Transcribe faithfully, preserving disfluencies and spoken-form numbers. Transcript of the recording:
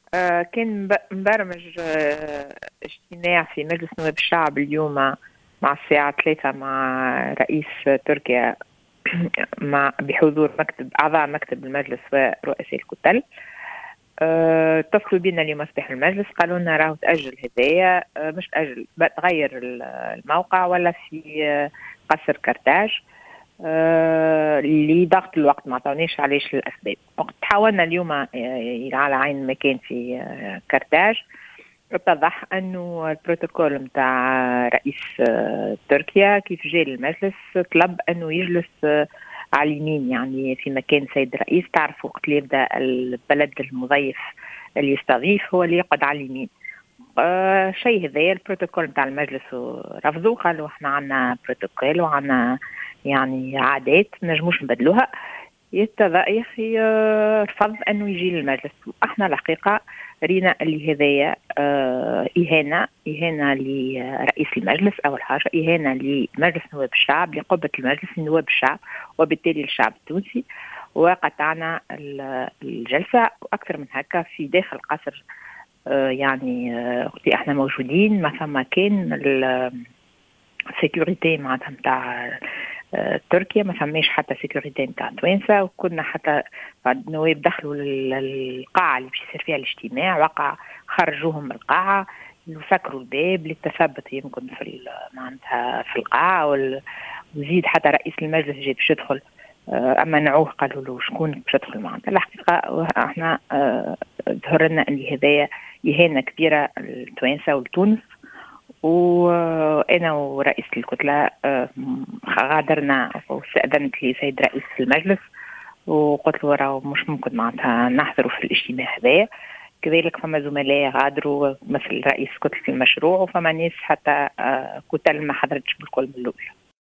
آه، كان مب- مبرمج آه، اجتماع في مجلس نواب الشعب اليوم مع الساعة ثلاثة مع رئيس تركيا مع بحضور مكتب أعضاء مكتب المجلس ورؤساء الكتل. آه، اتصلوا بنا اليوم صباح المجلس، قالوا لنا راهو تأجل هدايا، آه، مش تأجل بقى تغير ال- الموقع ولا في آه، قصر كرتاج آه، لضغط الوقت، ما عطونيش علاش الأسباب. وقت حاولنا اليوم آه، على عين مكان في آه، كرتاج، اتضح انه البروتوكول نتاع رئيس آه، تركيا كيف جاء للمجلس طلب انه يجلس آه، على اليمين، يعني في مكان سيد الرئيس. تعرف وقت اللي يبدا البلد المضيف اللي يستضيف هو اللي يقعد على اليمين. آه شيء هذا البروتوكول نتاع المجلس رفضوا، قالوا احنا عندنا بروتوكول وعندنا يعني عادات ما نجموش نبدلوها. يتضح يا اخي آه، رفض انه يجي للمجلس. احنا الحقيقه رينا اللي هذايا آه، اهانه اهانه لرئيس المجلس، اول حاجه اهانه لمجلس نواب الشعب، لقبه المجلس نواب الشعب وبالتالي الشعب التونسي. وقطعنا الجلسه واكثر من هكا في داخل قصر. آه، يعني آه، وقت احنا موجودين ما ثم كان السيكوريتي معناتها نتاع آه، تركيا، ما فماش حتى سيكوريتي نتاع توانسه. وكنا حتى بعد النواب دخلوا للقاعه اللي باش يصير فيها الاجتماع، وقع خرجوهم من القاعه وسكروا الباب للتثبت يمكن في معناتها في القاعه. وزيد حتى رئيس المجلس جاي باش يدخل، آه، منعوه، قالوا له شكون باش يدخل معناتها. الحقيقه احنا آه، ظهر لنا ان هذايا اهانه كبيره لتوانسه ولتونس. وأنا ورئيس الكتلة آه، غادرنا واستأذنت لي سيد رئيس المجلس وقلت له راه مش ممكن معناتها نحضروا في الاجتماع هذا. كذلك فما زملاء غادروا مثل رئيس كتلة المشروع، وفما ناس حتى آه، كتل ما حضرتش بالكل من الأول.